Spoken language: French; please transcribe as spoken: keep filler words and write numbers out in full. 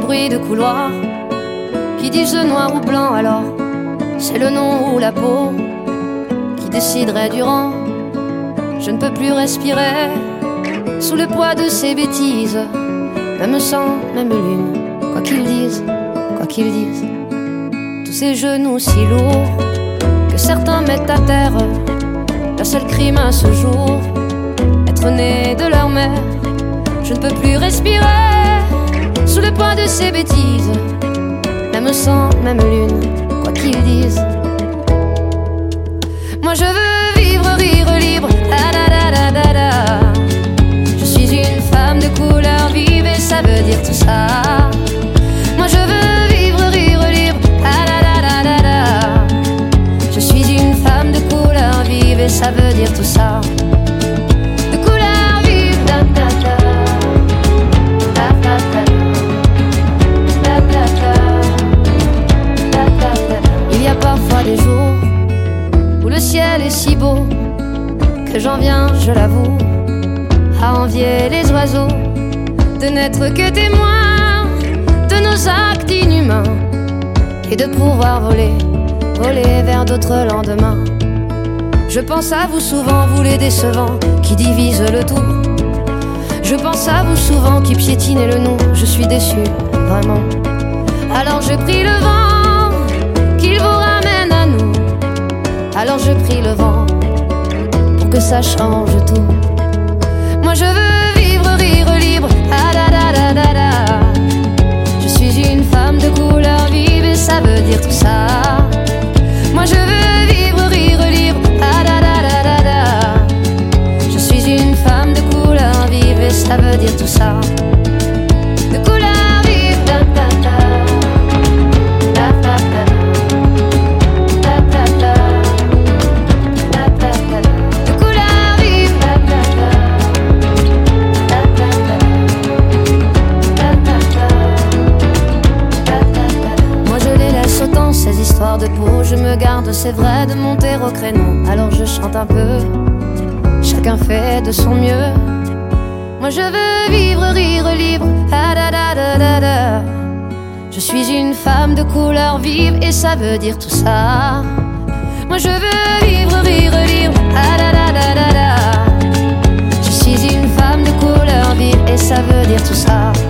bruit de couloir. Qui disent noir ou blanc alors, c'est le nom ou la peau qui déciderait du rang. Je ne peux plus respirer sous le poids de ces bêtises. Même sang, même lune, quoi qu'ils disent, quoi qu'ils disent. Tous ces genoux si lourds que certains mettent à terre. Leur seul crime à ce jour, être né de leur mère. Je ne peux plus respirer sous le poids de ces bêtises. Même sang, même lune, quoi qu'ils disent. Moi je veux vivre, rire libre, da da da da da da. Je suis une femme de couleur vive et ça veut dire tout ça. Moi je veux vivre, rire libre, da da da da da da. Je suis une femme de couleur vive et ça veut dire tout ça. De couleur vive, da da da. Da da da. Da da da. Da da da. Il y a parfois des jours où le ciel est si beau que j'en viens, je l'avoue, à envier les oiseaux de n'être que témoins de nos actes inhumains et de pouvoir voler, voler vers d'autres lendemains. Je pense à vous souvent, vous les décevants qui divisent le tout. Je pense à vous souvent qui piétinez le nom. Je suis déçu, vraiment. Alors je prie le vent qu'il vous ramène à nous. Alors je prie le vent pour que ça change tout. Moi je veux vivre, rire libre, ah da da da da da. Je suis une femme de couleur vive et ça veut dire tout ça. Moi je veux vivre, rire libre, ah da da da da da. Je suis une femme de couleur vive et ça veut dire tout ça. De couleur vive, da da da. Da da da. Da da da. Da da da. De couleur vive, da da da. Da da da. Da da da. Da da da. Moi je les laisse autant ces histoires de peau. Je me garde, c'est vrai, de monter au créneau. Alors je chante un peu, chacun fait de son mieux. Moi je veux vivre, rire libre, ah da da da da da. Je suis une femme de couleur vive et ça veut dire tout ça. Moi je veux vivre, rire libre, ah da da da da da. Je suis une femme de couleur vive et ça veut dire tout ça.